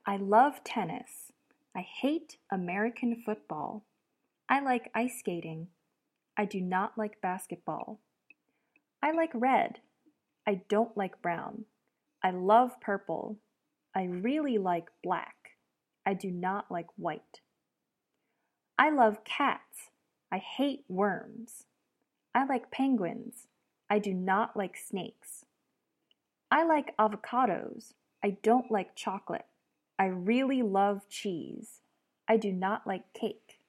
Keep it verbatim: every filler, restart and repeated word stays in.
I love tennis. I hate American football. I like ice skating. I do not like basketball. I like red. I don't like brown. I love purple. I really like black. I do not like white. I love cats. I hate worms. I like penguins. I do not like snakes. I like avocados. I don't like chocolate. I really love cheese. I do not like cake.